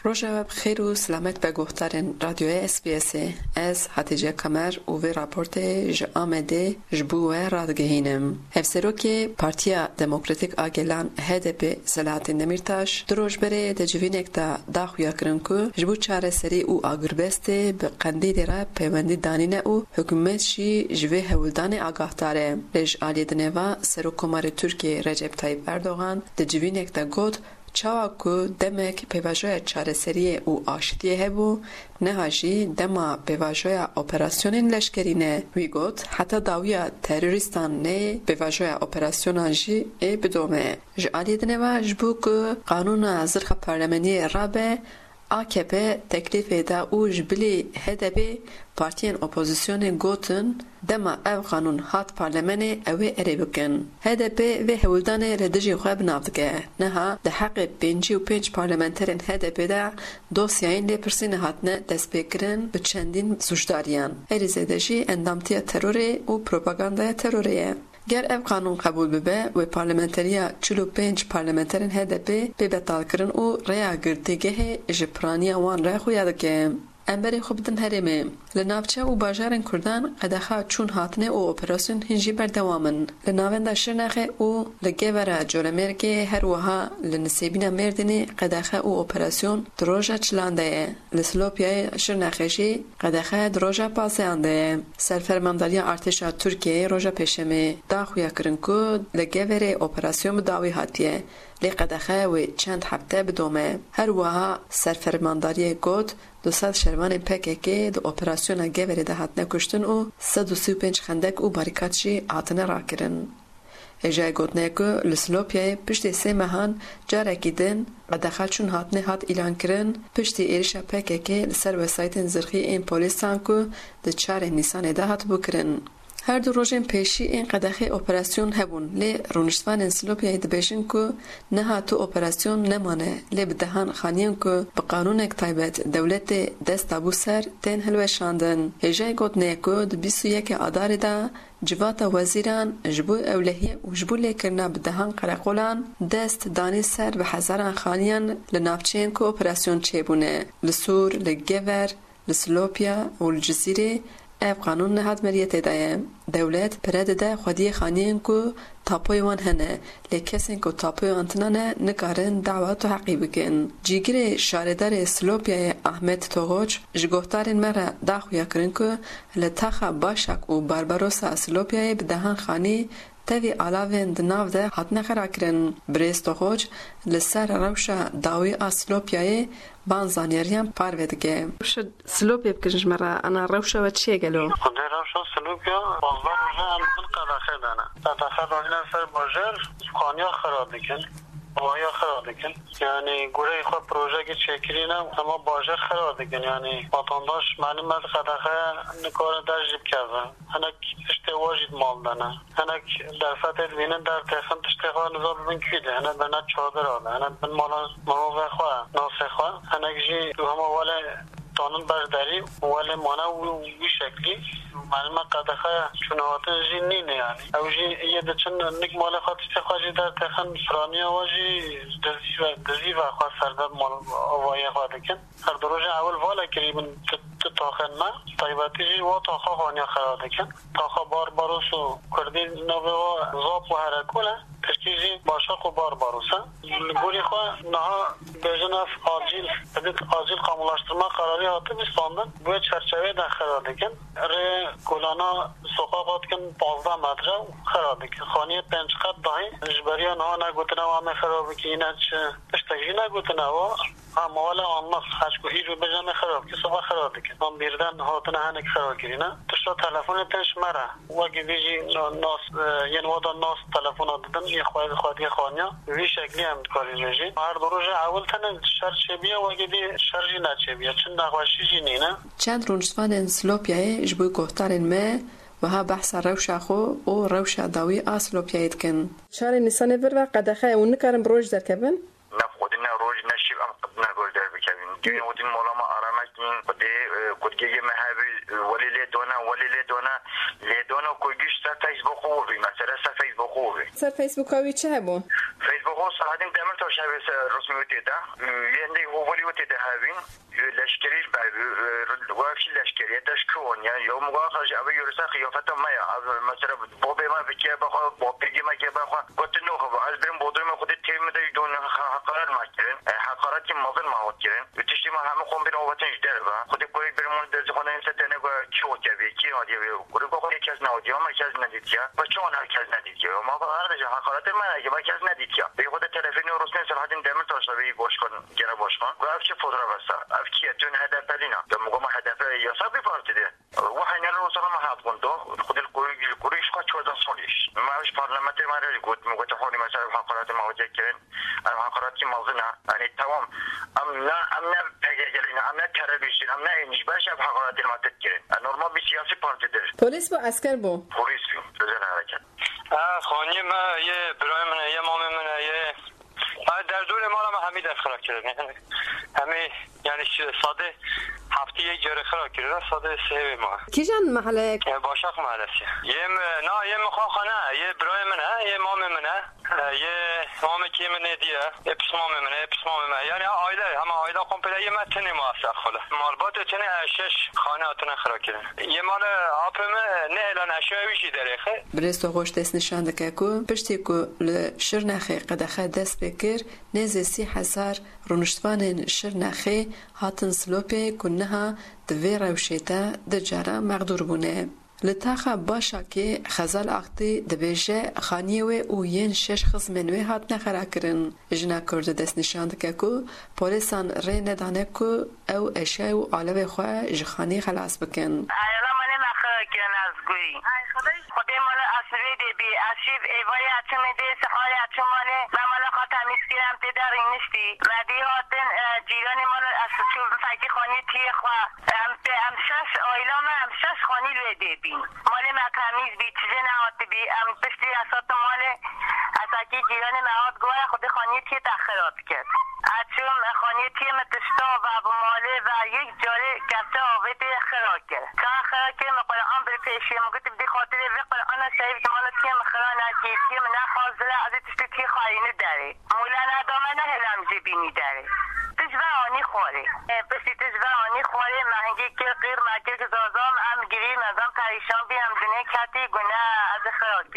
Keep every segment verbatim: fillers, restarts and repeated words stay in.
روژا بخیر و سلامت به گفتارن رادیو اس بی اس از حتیجه کمر و وی راپورت ج آمده جبوه رادگهینم. هفسرو که پارتیا دموکراتیک آگلان هدپ سلاطین نمیرتاش دروش بره دجوینک دا داخویا کرنکو جبو چاره سری او آگربسته به قندی دیره پیوندی دانینه او حکومت شی جوه هولدان آگاهتاره. رج آلی دنوا سرو کمار ترکیه رجب طایب اردوغان دجوینک دا گود چاوا کو دمک پیواژوی چارەسەری و ئاشتیە هەبوو نەهاژی دەما پیواژویا ئۆپەراسیۆنên لەشکرینە وی گوت حتا داویە تەرۆریستان نێ پیواژویا ئۆپەراسیۆنان jî ê bidome. Ji aliyê dinêva ji bo ku qanûna zirxa parlemeniyê rabe A K P teklîfê da û ji bilî H D P partiyên opozisyonê gotin dema ev qanûn hat parlemenê ew ê erê bikin. H D P vê hewildanê li dijî xwe binav dike. Niha di heqê pêncî û pênc parlamenterên H D P de dosyayên lêpirsînê hatine destpêkirin bi çendîn suçdariyan. Êrîzê de jî endamtiya terorê û propagandaya terorê ye. Ger ev qanûn qebûl bibe wê parlamenteriya çil û pênc parlamenterên H D P pê betalkirin û rêya girtîgehê ji piraniya wan re xuya dike. Emberê xwe bidin herêmê. Li navçe û bajarên Kurdan qedexa çûn hatine û operasyon hin jî berdewam in. Li navenda Şirnexê û li Gevera Colemêrgê her wiha li Nisêbîna Mêrdînê qedexe û operasyon di roja çilan de ye. Li Silopyayê Şirnexê jî qedexe di roja pasêyan de ye. Serfermandariya Artêşa Tirkiyeyê roja pêşemê daxuya kirin ku li Geverê operasyon bi dawî hatiye. Lê qedexe wê çend hefte bidome. Her wiha serfermandariyê got du sed şervanên P K K di operasyona Geverê de hatine kuştin û sed û sî û pênc xendek û barîkat jî hatine rakirin. Hêjayê gotinê ku li Silopyayê piştî sê mehan carekî din qedexa çûn hatine hat îlankirin piştî êrişa P K K li ser wesayetên zirxî ên polîsan ku di çarê Nîsanê de hatibû kirin. Her du rojên pêşî ên qedexê operasyon hebûn lê rûniştvanên Silopyayê dibêjin ku nehatû operasyon nemane lê bi dehan xaniyên ku bi qanûnek taybet dewletê dest dabû ser tên hilweşandin. Hêjayê gotinê ku di bîst û yekê Adarê de civata wezîran ji bo ewlehiyê û ji bo lêkirina bi dehan qereqolan dest danî ser bi hezaran xaniyan li navçeyên ku operasyon çêbûne. Li Sûr, li Gever, li Silopya û li Cizîrê ev qanûn nehat meriyetê de ye. Dewlet pire dide xwediyê xaniyên ku tapoyê wan hene lê kesên ku tapoyê wan tune ne nikarin dawa tu heqî bikin. Cîgirê şarêdarê Silopyayê Ahmet Toğoç ji guhdarên me re daxuya kirin ku li taxa Başak û Barbarosa Silopyayê bi dehan xanî tevî alavên di nav de hatine xerakirin. Birêz Toğoç li ser rewşa dawî a Silopyayê ban zaneriyan parve dike. Rewşa Silopyayê bikin ji me re ana rewşa we çi ye gelo? Xwedê rewşa Silopya bazılar rojan bin qedexe dane. Qedexe danîne ser bajar xaniya xera dikin. Vaya xera dikin. Yani gurê xwe projeyekê çêkirîne hema bajar xera dikin. Yani vatandaş malum ez qedexe nikare derc bikeve. Hinek tiştê we jî mal dane. Hinek derfetê dibînin dertexin tiştê xwe niza bibin kî de. Hinek bine çadir ade. Hinek bin mala mamovê xwe, nasê xwe. Hinek jî du hema wele tanın berderî wele mane wî şeklî malum qedexe çûnahatin jî nîne yani. Ew jî yê diçin nik malê xwe tiştê xwe jî dertexin firaniya we jî dizî ve xwe serdeb mal avayê xwe dikin. Her du rojê ewil vala kirîbin tu taxên me taybetî jî wa taxa xaniya xera dikin. Taxa Barbaros û Kurdî navê we Zap û Herekol e. Piştî jî Başak û Barbaros e. Li gorî xwe niha bêjin ev acîl edik acîl kamulaştırma kararı hatı bîstandin. Bu çerçevê de xera dikin. Rê kulana sokak dikin panzdeh metre xera dikin. Xaniyê pênc qet dahî ji beriya niha negotine we me xera bikî îne çi tiştek jî negotine we ama wele anlas heşku hîc û bêje me xera bikî soba xera dikin. An birden hatine hinek xera kirîne. Tişta telefonê tên ji me re. Wekî vî jî nas yên we da nas telefona didin yê xwedî xwediyê xaniya vî şeklî em dikarî jî. Her du rojê ewil tene şer çêbiye wekî dî şer jî neçêbiye. Çin nexweşî jî nîne. Çend rûniştvanên Silopyayê ji bo guhdarên me wiha behsa rewşa xwe û rewşa dawî a Silopyayê dikin. Çarê Nîsanê vir ve qedexe ew nikarin bi roj derkevin? Ne xwedîne roj ne şîv em qedine roj derbikevin. Dîn wedîn molama aramekin xwedê kudgehê me hevî welê lê dona welê lê dona lê dona ku giş ser Facebookê wî mesele ser Facebookê wî. Ser Facebooka wî çi hebû? Facebookê خو سعادین دمر تو شبیه رسمی وتی ده یعنی هوولی وتی ده هاوین لشکریش بعد واقعی لشکریه داشکون یعنی یوم واقعش ابی یورسا قیافت ما یا مثلا بابی ما بکیه بخوا بابی ما که بخوا گفت نه خب از بریم بودیم خود تیم دای دون حقارت ما کردن حقارت که مازن ما وقت کردن وتشتی ما همه خون بین وقتی جدر با خود کوی بریم در خانه این ستنه با چو جوی کی آدی و کوی با خود یکیز نودی ما یکیز ندیدیا با چون هرکس ندیدیا ما با هر دجا حقارت ما اگه با یکیز ندیدیا به خود تلفن روسن سرحدین دمر تا شبیه گوش کن گرا باش کن و افچه فوترا واسه افچه تون هدف بدینا که مگم هدف یاسابی پارتی ده و هنر روسا ما حد کن تو خود الکوی الکویش خود چهارده سالیش ما اش پارلمان ما رو گفت مگه تو خونی مثلا حقارت ما وجه کردن حقارت کی موضوعه یعنی تمام ام نه ام نه پیگیری ام نه ترویشی ام نه اینش باشه حقارت ما تکرین نرمال به سیاسی پارتی ده پلیس با عسکر با پلیس بزن حرکت خانی ما یه برای من یه مام من یه در دور ما هم همین دخل کردن همه یعنی ساده هفته یک جره خراب کردن ساده سه ما کیجان محله باشاق محله یه نه یه مخاخانه یه برای منه یه مام منه یه مام کی منه دیه یه پس مام منه یه پس مام منه یعنی عائله همه عائله کامپله یه متنی ما است خلا مالبات تنه شش خانه اتنه خراب کردن یه مال اپم نه الان اشیاء داره برست خوش دست نشان دکه کو پشتی کو ل شرنخه قدخه دست بکر نزد سی هزار رونشتوان شرنخه هاتن سلوپه کنها دوی روشیتا دجارا مقدور بونه لطاقه باشا که خزال اقتی دبیجه خانیوه و ین شش خزمنوه هات نخرا کرن جنا کرده دست نشاند که که پولیسان ری ندانه که او اشیاء و عالوه خواه جخانی خلاص بکن ایالا منی مخرا کرن از گوی خودی مالا اصوی دی بی اشیف ایوای اچمه دی سخاری اچمانه و مالا خواه تمیز کرم تی در اینشتی و دی هاتن جیرانی مالا اصول فکی خانی تی خواه ام شش آیلا ما ام شش خانی لوی دی بی مالی ما تمیز بی چیزه نهات بی ام پشتی اسات مالی اساکی جیرانی مهات گوه خودی خانی تی تخیرات کرد اچوم خانی تی متشتا و مالی و یک جاری گفته آوه دی خیرات کرد که خیرات کرد مقاله آن بری پیشی مگوتی بدی خاطره وقال آن شایف مالا تی مخیران نجید تی من نخوازده از تشتی تی خواهینه داره مولا ندامه نه هلم جبینی داره تجوه آنی خواره پسی تجوه آنی خواره مهنگی که قیر مکر که زازام ام گیریم ازم پریشان بی هم دونه کتی گناه از خراکه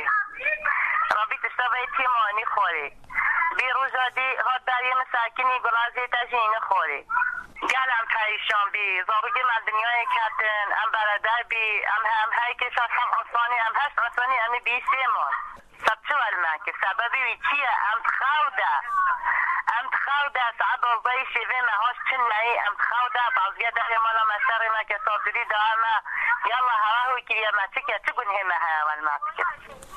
رابی تشتاوه تیم آنی خواره بی روزا دی هات داری مساکنی گلازی تجینه خواره گل ام پریشان بی زاروگی من دنیای کتن ام برادر بی ام هم هایی که شاسم آسانی ام هشت آسانی امی بی سه مان سب چو علمه که سببی وی چیه ام تخوده ام تخوده سعب آزایی شوه مهاش چن نهی ام تخوده بازگه در مالا مشتر ما که صادری دار ما یالا هوا هوی کریا ما چه که چه گنه ما های اول ما فکر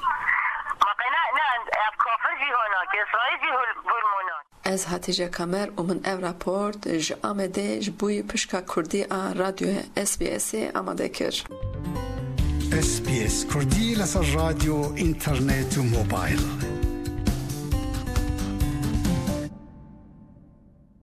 مقینا نه اف کافر جی هونا که اسرائیل جی هولمونا از هاتیجه کامر و من او راپورت ج آمده جبوی پشکا کردی آن رادیو اس بی اس آماده کر اس بی اس کردی لسر رادیو اینترنت و موبایل